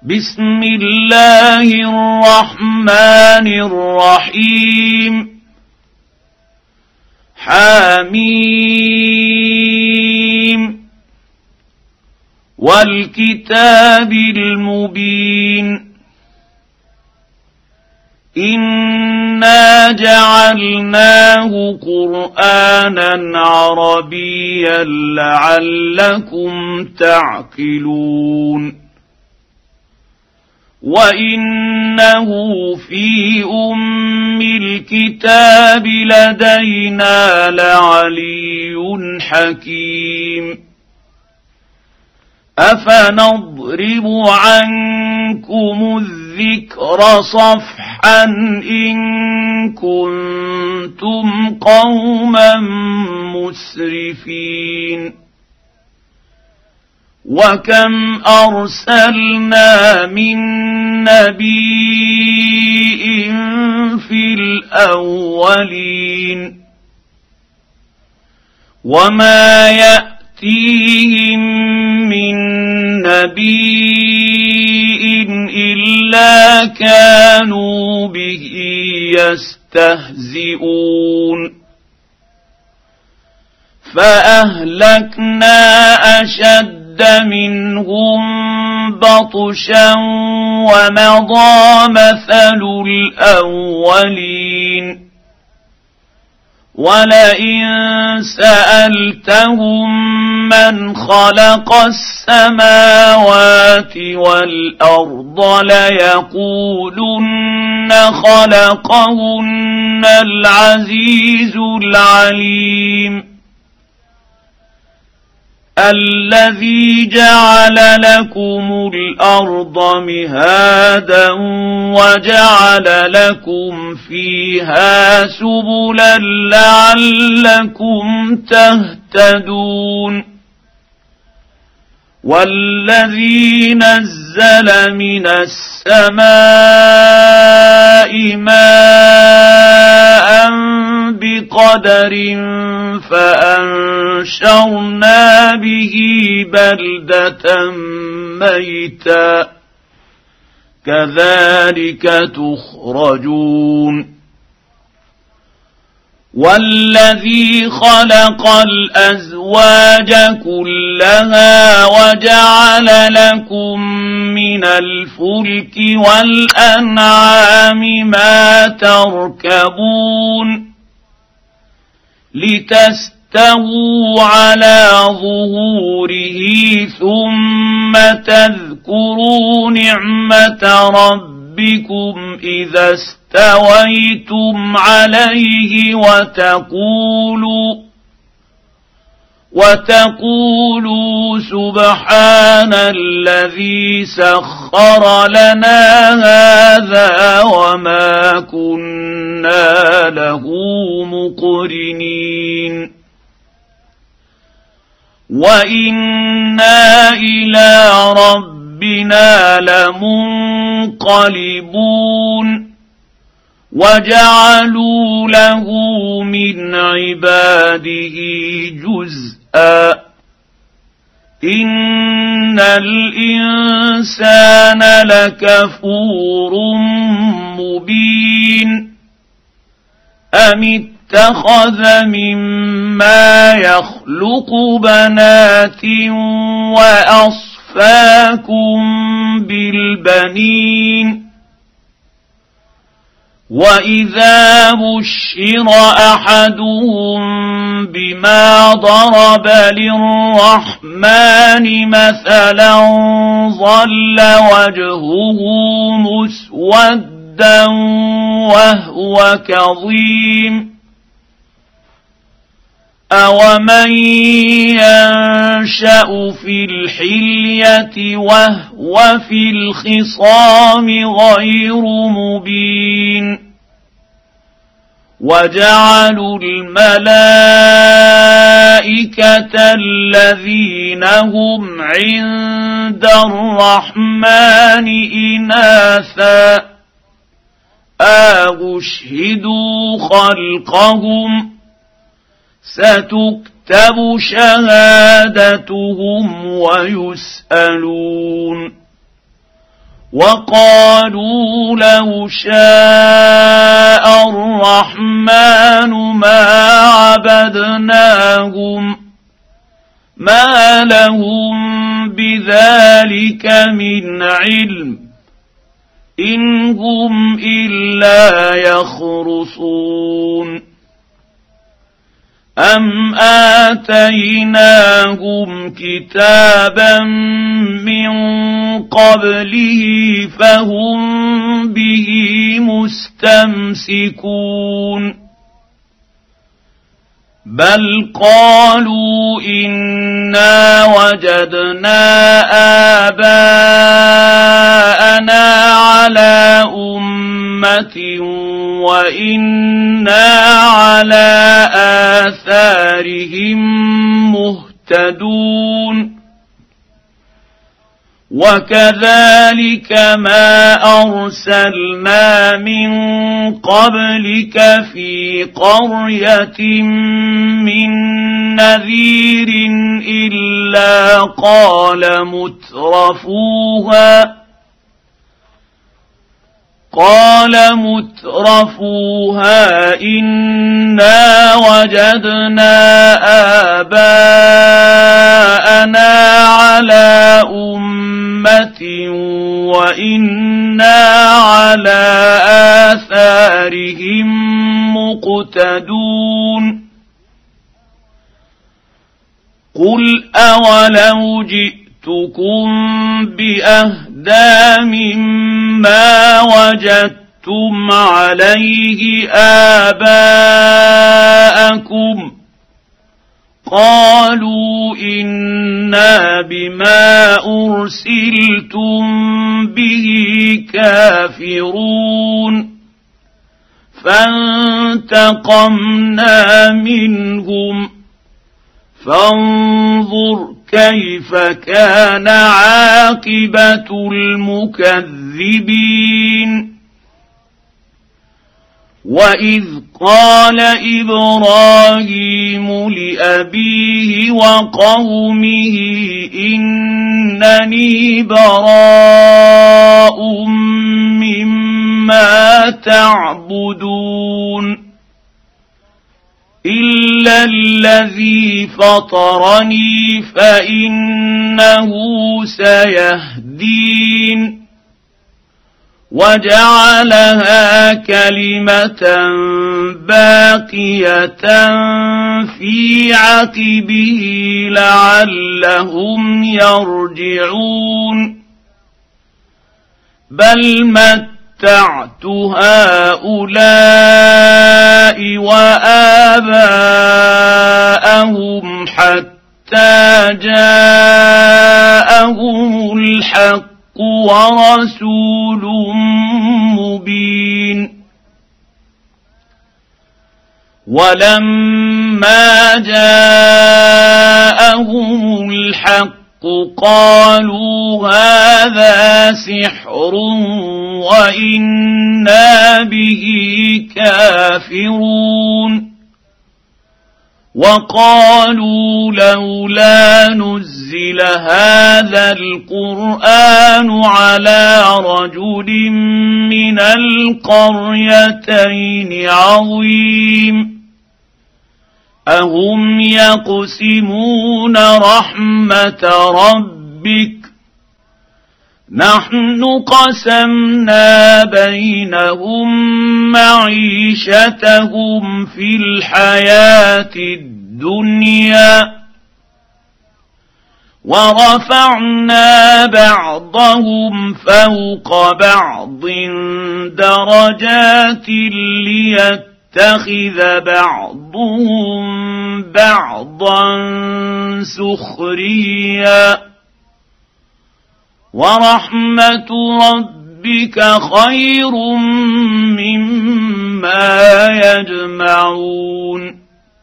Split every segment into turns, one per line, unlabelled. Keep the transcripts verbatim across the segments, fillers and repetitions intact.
بسم الله الرحمن الرحيم حميم والكتاب المبين إنا جعلناه قرآنا عربيا لعلكم تعقلون وإنه في أم الكتاب لدينا لعلي حكيم أفنضرب عنكم الذكر صفحا إن كنتم قوما مسرفين وكم أرسلنا من نبي في الأولين وما يأتيهم من نبي إلا كانوا به يستهزئون فأهلكنا أشد منهم بطشا ومضى مثل الأولين ولئن سألتهم من خلق السماوات والأرض ليقولن خلقهن العزيز العليم الذي جعل لكم الأرض مهادا وجعل لكم فيها سبلا لعلكم تهتدون والذي نزل من السماء ماء بقدر فأنشرنا به بلدة ميتا كذلك تخرجون والذي خلق الأزواج كلها وجعل لكم من الفلك والأنعام ما تركبون لتستووا على ظهوره ثم تذكروا نعمة ربكم إذا استويتم عليه وتقولوا وتقولوا سبحان الذي سخر لنا هذا وما كنا له مقرنين وإنا إلى ربنا لمنقلبون وجعلوا له من عباده جزءا إن الإنسان لكفور مبين أم اتخذ مما يخلق بنات وأصفاكم بالبنين وإذا بشر أحدهم بما ضرب للرحمن مثلا ظل وجهه مسودا وهو كظيم أومن ينشأ في الحلية وهو في الخصام غير مبين وجعلوا الملائكة الذين هم عند الرحمن إناثا أشهدوا خلقهم ستكتب شهادتهم ويسألون وقالوا لو شاء الرحمن ما عبدناهم ما لهم بذلك من علم إن هم إلا يخرصون أم آتيناهم كتابا من قبله فهم به مستمسكون بل قالوا إنا وجدنا آباءنا على أمة وإنا على آثارهم مهتدون وكذلك ما أرسلنا من قبلك في قرية من نذير إلا قال مترفوها قال مترفوها إنا وجدنا آباءنا على أمة وإنا على آثارهم مقتدون قل أولو جئتكم بأهدى مما وجدتم عليه آباءكم قالوا إنا بما أرسلتم به كافرون فانتقمنا منهم فانظر كيف كان عاقبة المكذبين وإذ قال إبراهيم لأبيه وقومه إنني براء مما تعبدون إلا الذي فطرني فإنه سيهدين وجعلها كلمة باقية في عقبه لعلهم يرجعون بل متعت هؤلاء وآباءهم حتى جاءهم الحق ورسول مبين ولما جاءهم الحق قالوا هذا سحر وإنا به كافرون وقالوا لولا نزل هذا القرآن على رجل من القريتين عظيم أهم يقسمون رحمة ربك نحن قسمنا بينهم معيشتهم في الحياة الدنيا ورفعنا بعضهم فوق بعض درجات ليتخذ بعضهم بعضا سخريا ورحمة ربك خير مما يجمعون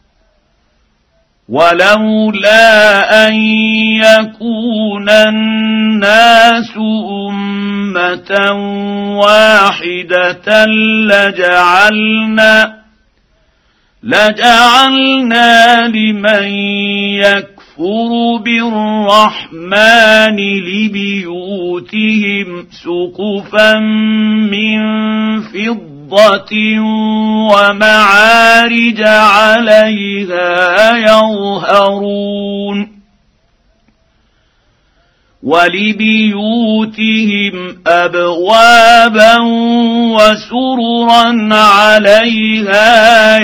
ولولا أن يكون الناس أمة واحدة لجعلنا لجعلنا لمن يكفر يكفر بالرحمن لبيوتهم سقفا من فضة ومعارج عليها يظهرون ولبيوتهم أبوابا وسررا عليها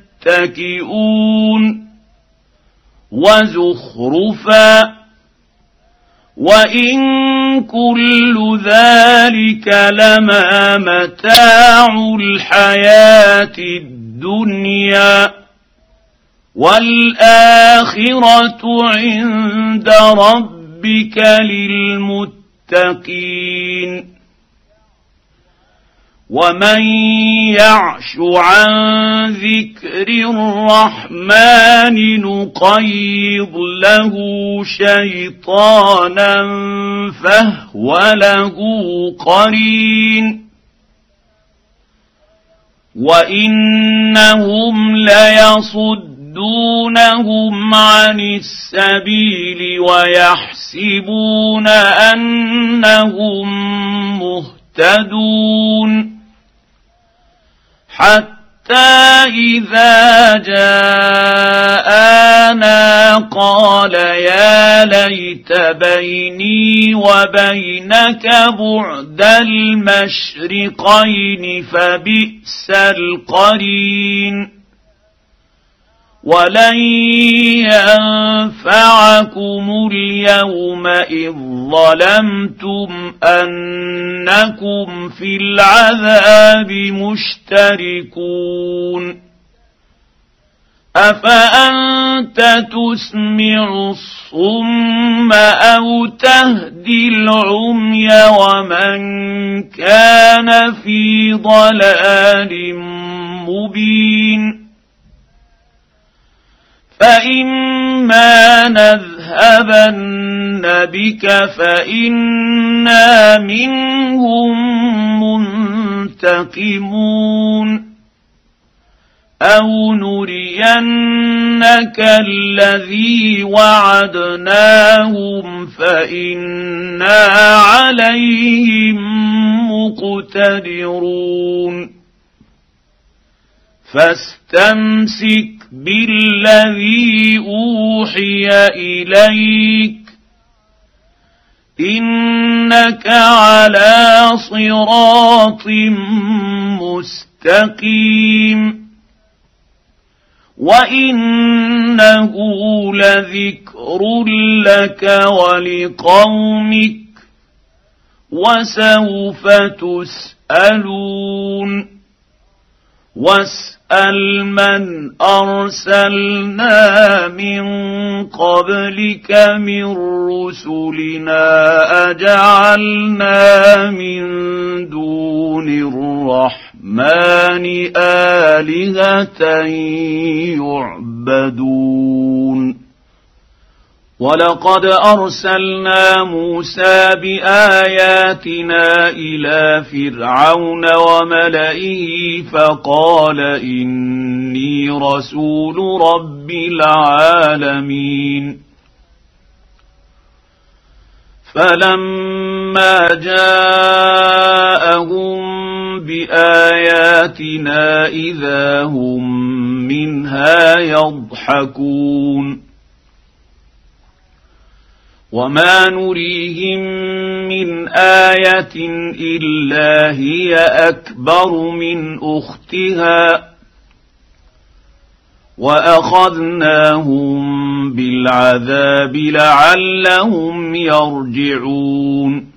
يتكئون وزخرفا وإن كل ذلك لما متاع الحياة الدنيا والآخرة عند ربك للمتقين ومن يعش عن ذكر الرحمن نقيض له شيطانا فهو له قرين وإنهم ليصدونهم عن السبيل ويحسبون أنهم مهتدون حتى إذا جاءنا قال يا ليت بيني وبينك بعد المشرقين فبئس القرين ولن ينفعكم اليوم إذ ظلمتم أنكم في العذاب مشتركون أفأنت تسمع الصم أو تهدي العمي ومن كان في ضلال مبين فإما نذهبن بك فإنا منهم منتقمون أو نرينك الذي وعدناهم فإنا عليهم مقتدرون فاستمسك بالذي أوحي إليك إنك على صراط مستقيم وإنه لذكر لك ولقومك وسوف تسألون واسأل من أرسلنا من قبلك من رسلنا أجعلنا من دون الرحمن آلهة يعبدون ولقد أرسلنا موسى بآياتنا إلى فرعون وملئه فقال إني رسول رب العالمين فلما جاءهم بآياتنا إذا هم منها يضحكون وما نريهم من آية إلا هي أكبر من أختها وأخذناهم بالعذاب لعلهم يرجعون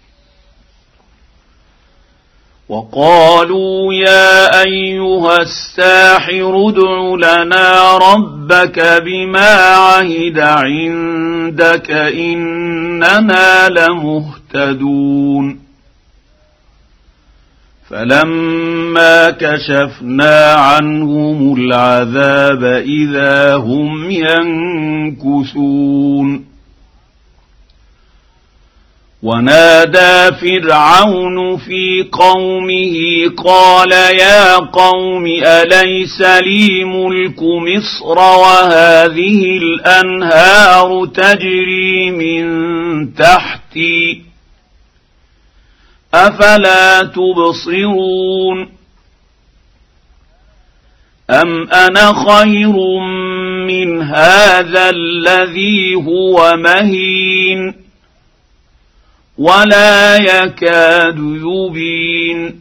وقالوا يا أيها الساحر ادع لنا ربك بما عهد عندك إننا لمهتدون فلما كشفنا عنهم العذاب إذا هم ينكثون ونادى فرعون في قومه قال يا قوم أليس لي ملك مصر وهذه الأنهار تجري من تحتي أفلا تبصرون أم أنا خير من هذا الذي هو مهين ولا يكاد يبين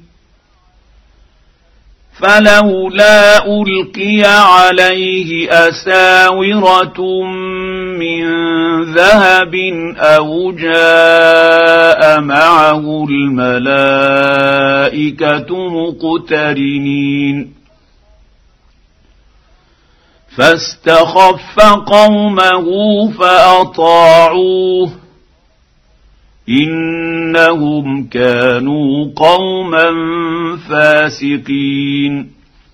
فلولا ألقي عليه أساورة من ذهب أو جاء معه الملائكة مقترنين فاستخف قومه فأطاعوه إنهم كانوا قوما فاسقين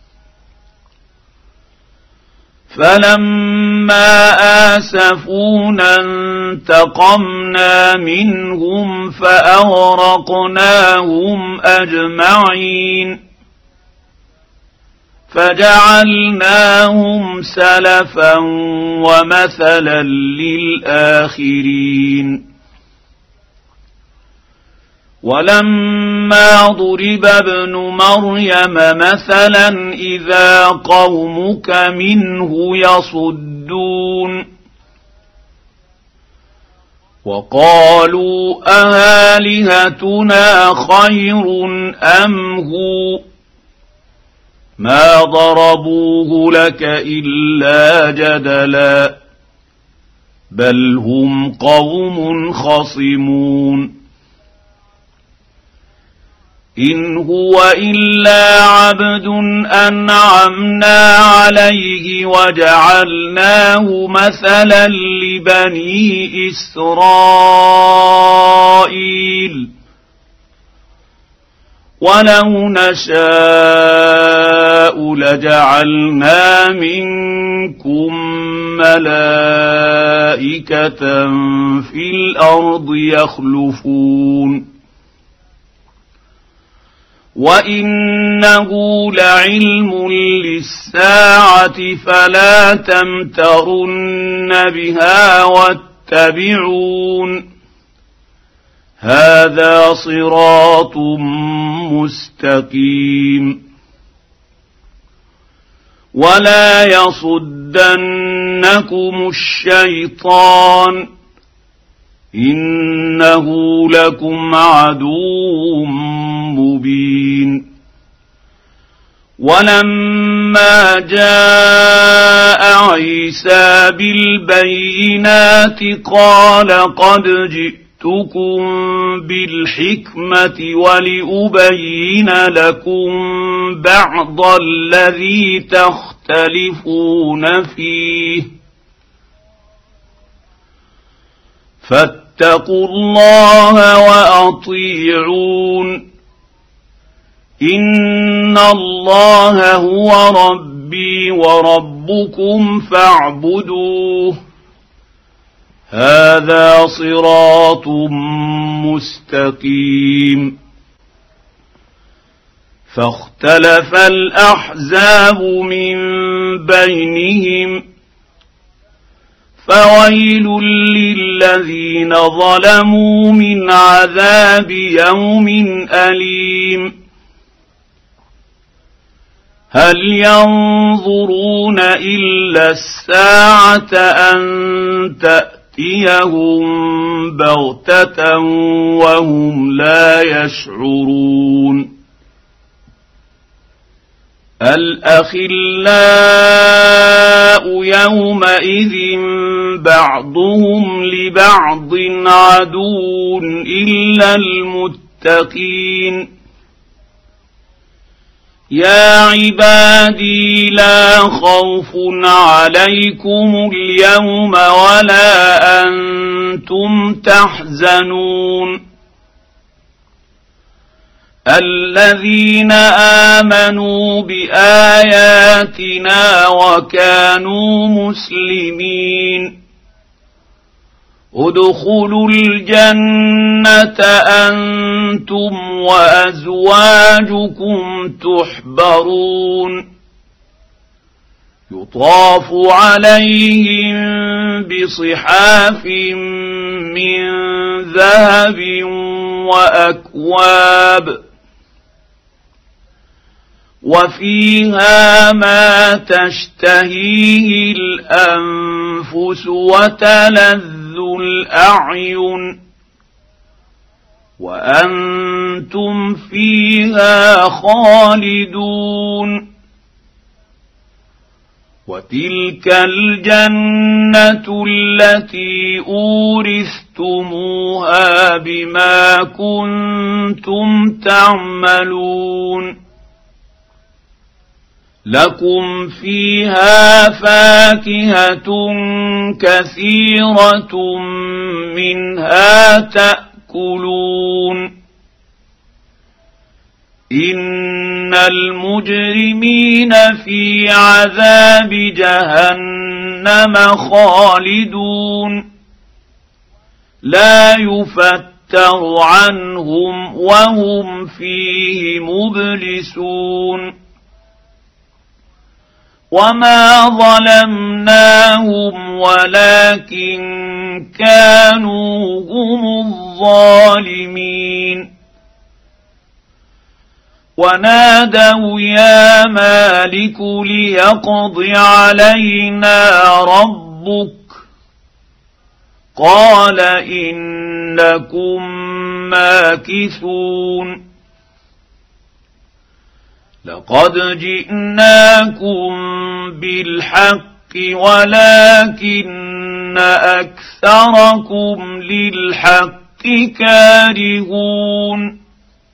فلما آسفونا انتقمنا منهم فأغرقناهم أجمعين فجعلناهم سلفا ومثلا للآخرين ولما ضرب ابن مريم مثلا إذا قومك منه يصدون وقالوا أآلهتنا خير أم هو ما ضربوه لك إلا جدلا بل هم قوم خصمون إن هو إلا عبد أنعمنا عليه وجعلناه مثلا لبني إسرائيل ولو نشاء لجعلنا منكم ملائكة في الأرض يخلفون وإنه لعلم للساعة فلا تمترن بها واتبعون هذا صراط مستقيم ولا يصدنكم الشيطان إنه لكم عدو مبين ولما جاء عيسى بالبينات قال قد جئتكم بالحكمة ولأبين لكم بعض الذي تختلفون فيه فاتقوا الله وأطيعون إن الله هو ربي وربكم فاعبدوه هذا صراط مستقيم فاختلف الأحزاب من بينهم فويل للذين ظلموا من عذاب يوم أليم هل ينظرون إلا الساعة أن تأتيهم بغتة وهم لا يشعرون الأخلاء يومئذ بعضهم لبعض عدو إلا المتقين يا عبادي لا خوف عليكم اليوم ولا أنتم تحزنون الذين آمنوا بآياتنا وكانوا مسلمين ادخلوا الجنة أنتم وأزواجكم تحبرون يطاف عليهم بصحاف من ذهب وأكواب وفيها ما تشتهيه الأنفس وتلذ الأعين وأنتم فيها خالدون وتلك الجنة التي أورثتموها بما كنتم تعملون لكم فيها فاكهة كثيرة منها تأكلون إن المجرمين في عذاب جهنم خالدون لا يفتر عنهم وهم فيه مبلسون وما ظلمناهم ولكن كانوا هم الظالمين ونادوا يا مالك ليقض علينا ربك قال إنكم ماكثون لقد جئناكم بالحق ولكن أكثركم للحق كارهون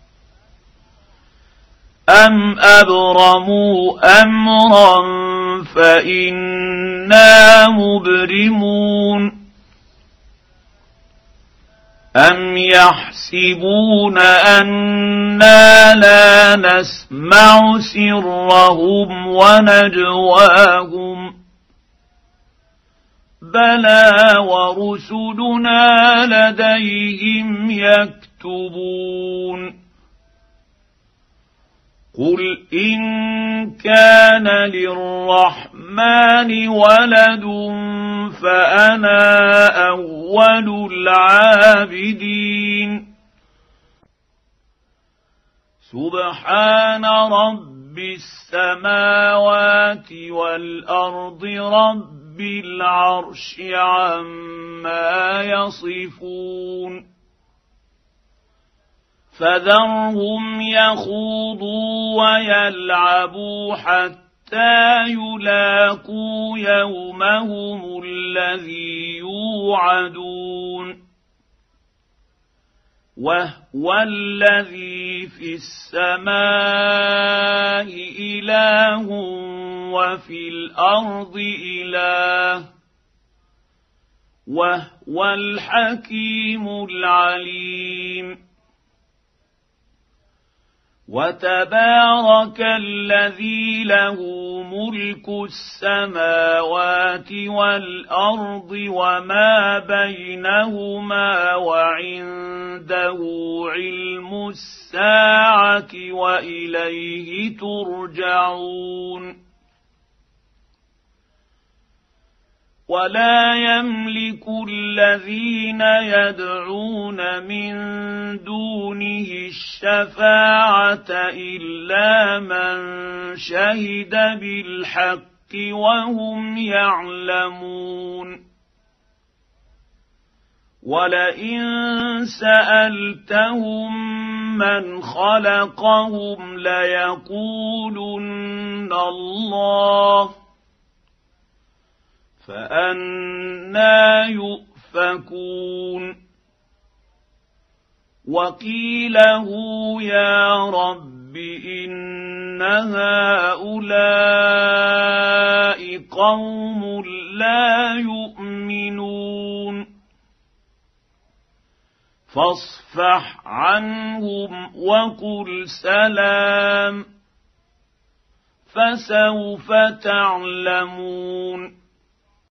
أم أبرموا أمرا فإنا مبرمون أم يحسبون أنا لا نسمع سرهم ونجواهم بلى ورسلنا لديهم يكتبون قل إن كان للرحمن ولد فأنا أول العابدين سبحان رب السماوات والأرض رب العرش عما يصفون فذرهم يخوضوا ويلعبوا حتى يلاقوا يومهم الذي يوعدون وهو الذي في السماء إله وفي الأرض إله وهو الحكيم العليم وتبارك الذي له ملك السماوات والأرض وما بينهما وعنده علم الساعة وإليه ترجعون ولا يملك الذين يدعون من دونه الشفاعة إلا من شهد بالحق وهم يعلمون ولئن سألتهم من خلقهم ليقولن الله فأنى يؤفكون وقيله يا رب إن هؤلاء قوم لا يؤمنون فاصفح عنهم وقل سلام فسوف تعلمون